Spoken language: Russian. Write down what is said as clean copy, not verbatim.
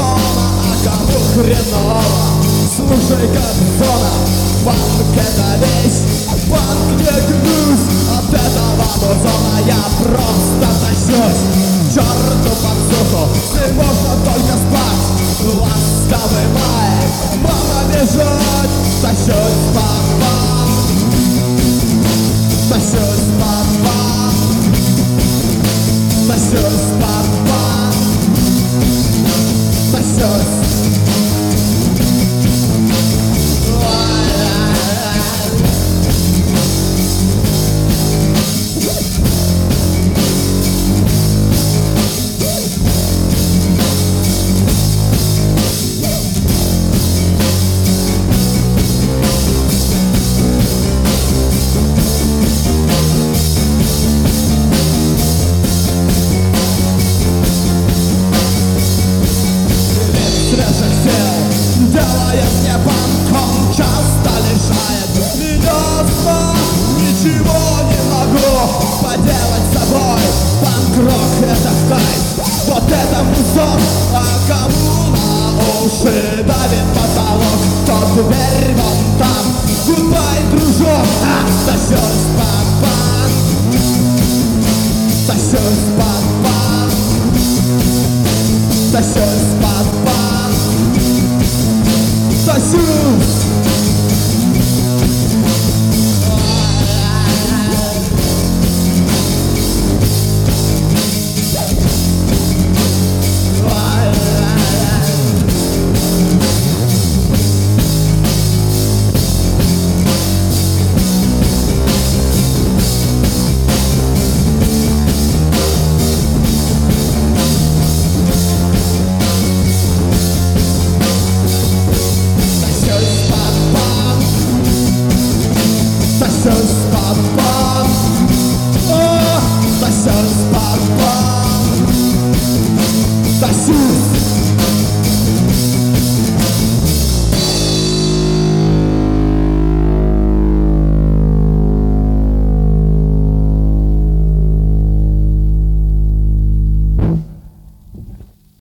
зона, а кому хреново? Слушай, Кобзона, панк это вещь, панк не грусть. От этого музона я просто тащусь к черту под суху, и можно только спать. Ласковый май, мама бежит, тащусь под банк, тащусь под банк, тащусь под банк, тащусь. Делает мне панком, часто лишает меня сна. Ничего не могу поделать с собой. Панк-рок это кайф, вот это музон. А кому на уши давит потолок, тот дверь вон там. Гудбай, дружок, тащусь под банк, тащусь под банк, тащусь.